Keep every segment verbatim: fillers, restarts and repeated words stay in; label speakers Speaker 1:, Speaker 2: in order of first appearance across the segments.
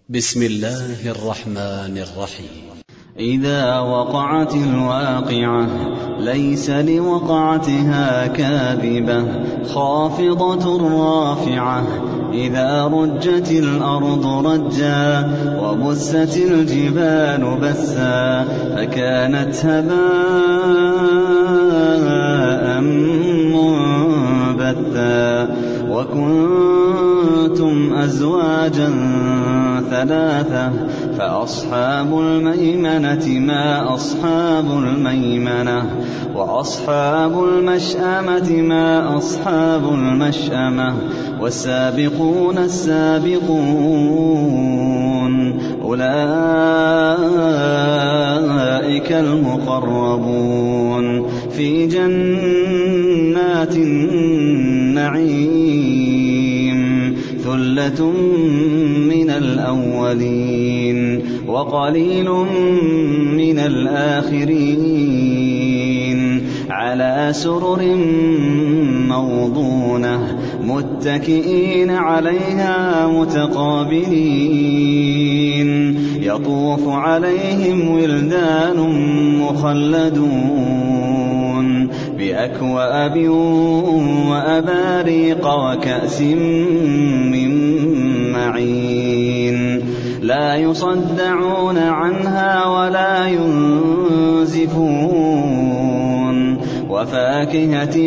Speaker 1: بسم الله الرحمن الرحيم.
Speaker 2: إذا وقعت الواقعة ليس لوقعتها كاذبة خافضة رافعة إذا رجت الأرض رجا وبست الجبال بسا فكانت هباء منبثا وكنتم أزواجا ثلاثة فأصحاب الميمنة ما أصحاب الميمنة وأصحاب المشأمة ما أصحاب المشأمة والسابقون السابقون أولئك المقربون في جنات النعيم ثلة من الأولين وقليل من الآخرين على سرر موضونة متكئين عليها متقابلين يطوف عليهم ولدان مخلدون بأكواب وأباريق وكأس من معين لا يصدعون عنها ولا ينزفون وفاكهة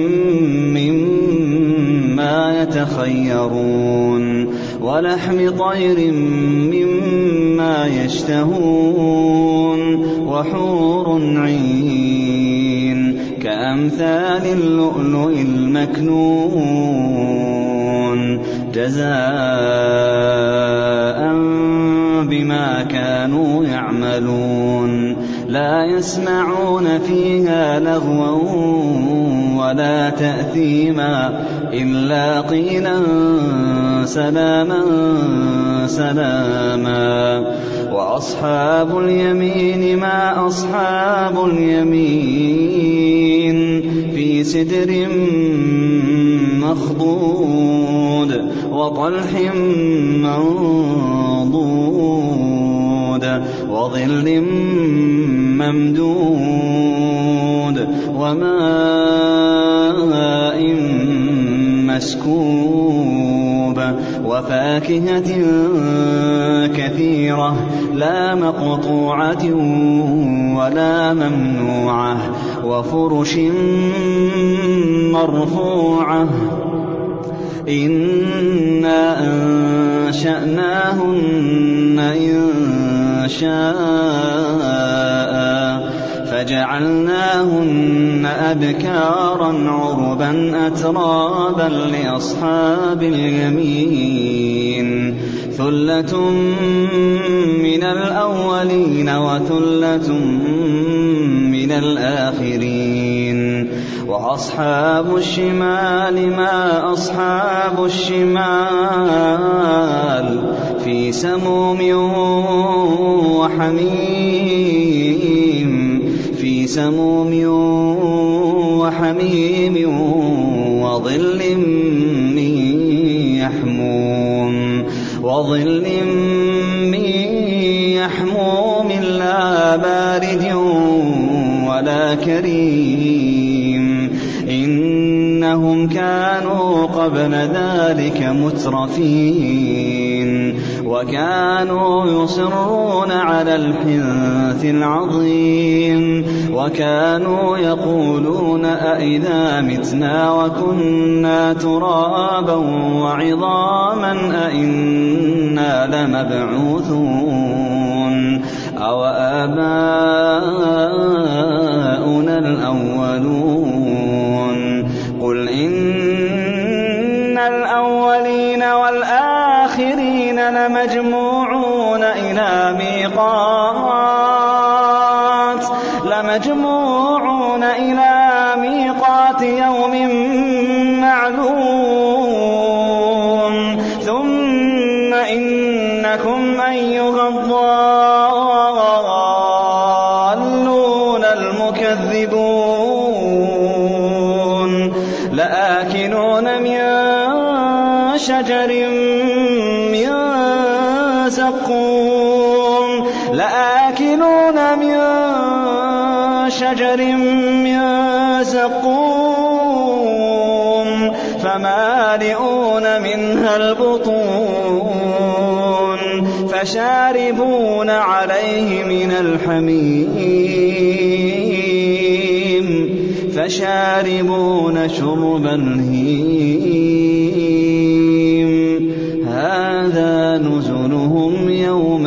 Speaker 2: مما يتخيرون ولحم طير مما يشتهون وحور عين كأمثال اللؤلؤ المكنون جزاء بما كانوا يعملون لا يسمعون فيها لغوا ولا تأثيما إلا قيلا سلاما سلاما وأصحاب اليمين ما أصحاب اليمين في سدر مخضود وطلح منضود وظل ممدود وماء مسكوب وفاكهة كثيرة لا مقطوعة ولا ممنوعة وفرش مرفوعة إنا أنشأناهن إن شاء فجعلناهن أبكارا عربا أترابا لأصحاب اليمين ثلة من الأولين وثلة من الآخرين وأصحاب الشمال ما أصحاب الشمال في سموم وحميم في سموم وحميم وظل من يحموم وظل من يحموم لا بارد ولا كريم إنهم كانوا قبل ذلك مترفين وكانوا يصرون على الحنث العظيم وكانوا يقولون أئذا متنا وكنا ترابا وعظاما أئنا لمبعوثون أو آباؤنا الأولون قل إن الأولين والآخرين لمجموعون إلى ميقات لمجموعون إلى ميقات يوم معلوم ثم إنكم أيها الضالون المكذبون لآكلون من شجر من زقوم لآكلون من شجر من زقوم فمالئون منها البطون فشاربون عليه من الحميم فشاربون شرب الهيم هذا نزلهم يوم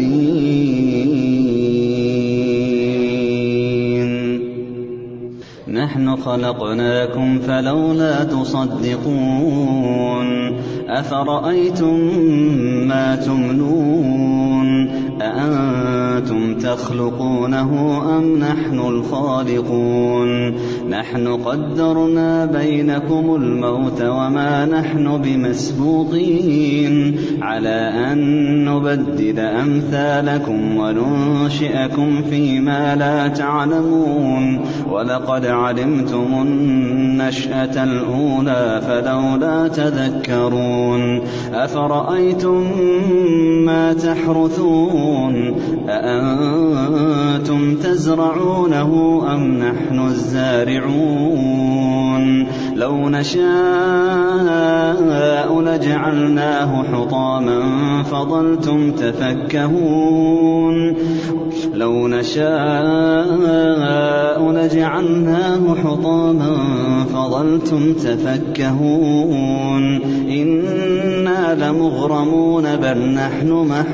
Speaker 2: الدين نحن خلقناكم فلولا تصدقون أفرأيتم ما تمنون أأنتم تخلقونه أم نحن الخالقون نحن قدرنا بينكم الموت وما نحن بمسبوقين على أن نبدل أمثالكم وننشئكم فيما لا تعلمون ولقد علمتم النشأة الأولى فلولا تذكرون أفرأيتم ما تحرثون أأنتم تزرعونه أم نحن الزارعون لو نشاء لجعلناه حطاما فظلتم تفكهون لو نشاء لجعلناه حطاما فظلتم تفكهون إنا لمغرمون بل نحن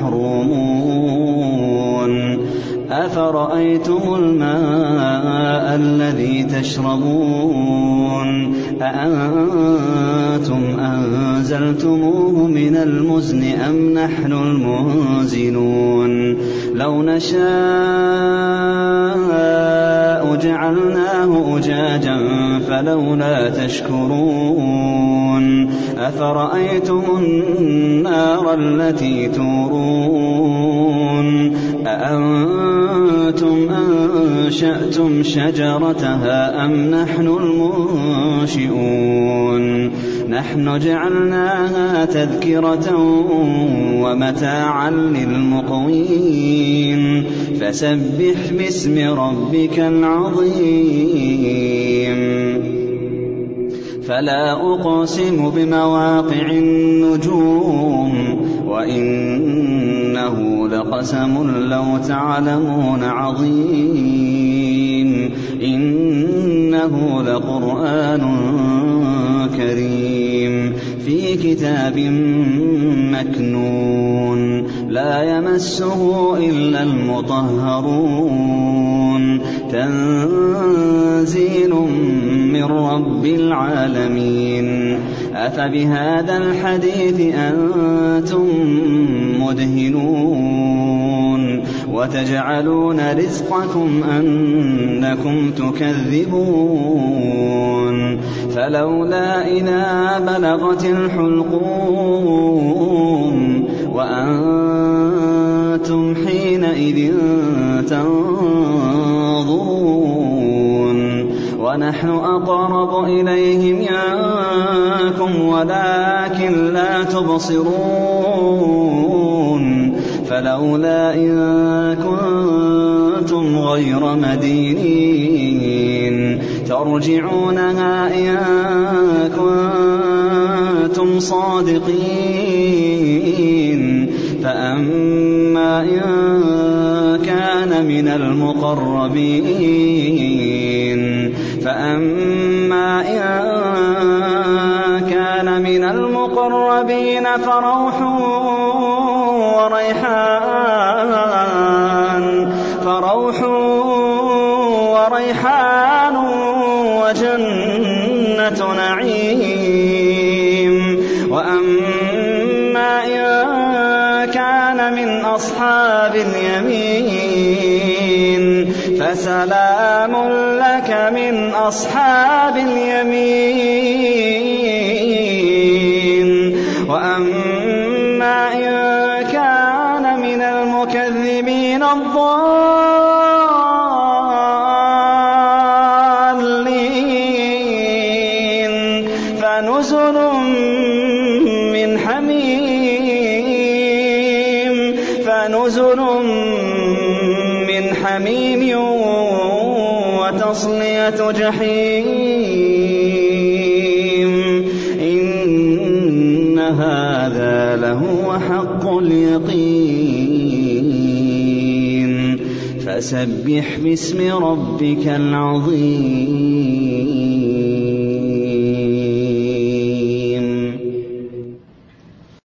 Speaker 2: محرومون أفرأيتم الماء الذي تشربون أأنتم أنزلتموه من المزن أم نحن المنزلون لو نشاء جعلناه أجاجا فلولا تشكرون أفرأيتم النار التي تورون أأنتم أنشأتم شجرتها أم نحن المنشئون نحن جعلناها تذكرة ومتاعا للمقوين فسبح باسم ربك العظيم فلا أقسم بمواقع النجوم وإنه لقسم لو تعلمون عظيم إنه لقرآن كريم في كتاب مكنون لا يمسه إلا المطهرون تنزيل من رب العالمين أفبهذا الحديث أنتم مدهنون وتجعلون رزقكم أنكم تكذبون فلولا إذا بلغت الحلقوم وأنتم حينئذ تنظرون ونحن أقرب إليه منكم ولكن لا تبصرون فلولا إن كنتم غير مدينين ترجعونها إن كنتم صادقين فأما إن كان من المقربين فأما إن كان من المقربين فروح وريحان فروح وريحان وجنة نعيم وأما إن كان من أصحاب اليمين فسلام لك من أصحاب اليمين وأما إن كان من المكذبين الضالين فنزل من حميم فنزل من حميم وتصلية جحيم إن هذا لهو حق اليقين فسبح باسم ربك العظيم